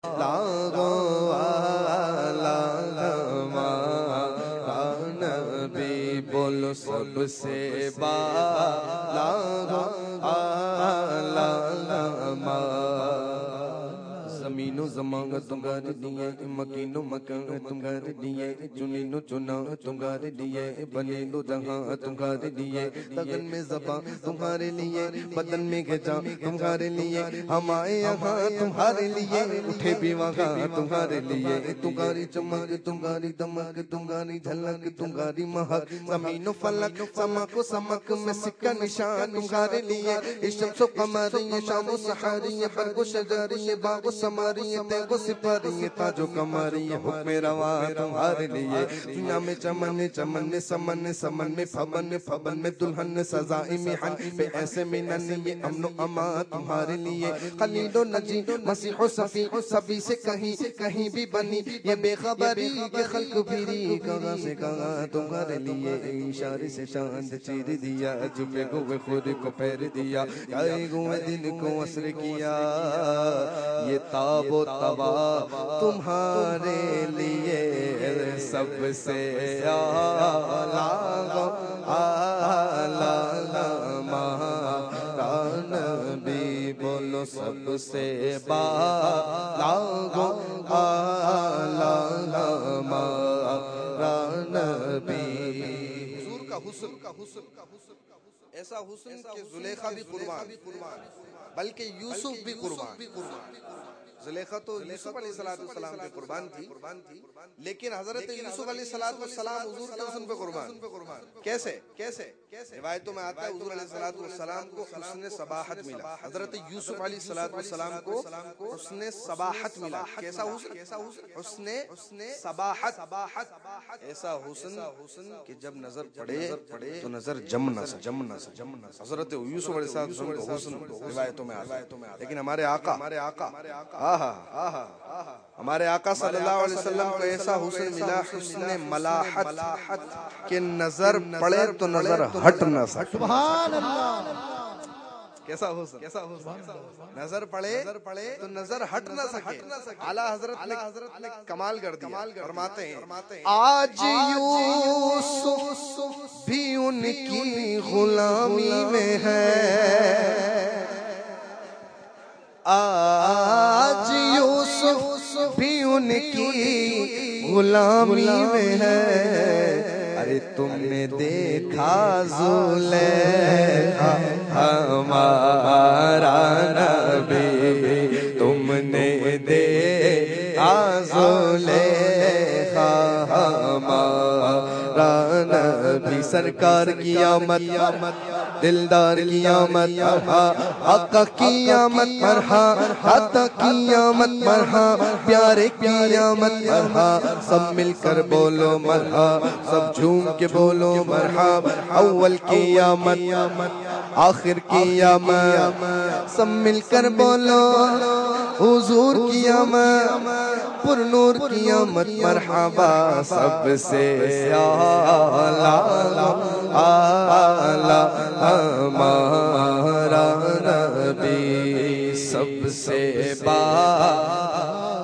نبی بولو سب سے بالا زمین و زمان تمہار لیے مکین و مکان تمہار لیے چنین و چنا تمہار لیے بنے دو جہاں تمہارے لیے لگن میں زبان تمہارے لیے بدن میں گھجا تمہارے لیے ہم آئے یہاں تمہارے لیے اٹھے بھی وہاں تمہارے لیے تمہاری چمک تمہاری دمک تمہاری جھلک تمہاری مہک زمین و فلک سمک و سمک میں سکہ نشان تمہارے لیے شمس و قمر یہ شام و سحر یہ برگ و شجر یہ باغ و سماری یہ تیغ و سپاری یہ تاج و کماری یہ حکم روا تمہارے لیے دنیا میں چمن چمن میں سمن سمن میں پھبن پھبن میں دلہن سزائی محن پہ ایسے منن یہ امن و امان تمہارے لیے خلیل و نجی مسیح و صفی سبھی سے کہیں بھی بنی یہ بے خبری کہ خلق بھیری کہاں سے کہاں تمہارے لیے اشارے سے چاند چیر دیا جھپے ہوئے خود کو پھیر دیا گائے ہوئے دل کو عصر کیا یہ تاب و تبا تمہارے لیے سب سے اعلیٰ نبی بولو سب سے بالا نبی حضور کا حسن ایسا حسن کہ زلیخا بھی قربان بلکہ یوسف بھی قربان زلیخا تو یوسف علیہ السلام پہ قربان تھی لیکن حضرت یوسف علیہ السلام حضور کے حسن پہ قربان کیسے روایتوں میں آتا ہے حضور علیہ السلام کو حسن صباحت ملا حضرت یوسف علیہ السلام کو حسن صباحت ملا کیسا حسن صباحت ایسا حسن کہ جب نظر پڑے تو نظر جمنا حضرت یوسف علیہ السلام کو حسن روایتوں میں آتا ہے لیکن ہمارے آقا صلی اللہ علیہ وسلم کو ایسا حسن ملا حسن ملاحت کہ نظر پڑے تو نظر ہٹ نہ سکے سبحان اللہ کیسا حسن نظر پڑے تو نظر ہٹ نہ سکے اعلیٰ حضرت نے کمال کر دیا فرماتے ہیں آج یوسف بھی ان کی غلامی میں ہے آج یوسف بھی ان کی غلامی میں ہے ارے تم نے دیکھا زلیخا ہمارا نبی تم نے دیکھا زلیخا ہمارا نبی سرکار کی آمد دلدار کی آمد آقا کی آمد آقا کی آمد پیارے کی آمد سب مل کر بولو مرحبا سب جھوم کے بولو مرحبا اول کی آمد آخر کی آمد سب مل کر بولو حضور کی آمد پر نور کی آمد مرحبا سب سے اعلیٰ ہمارا نبی سب سے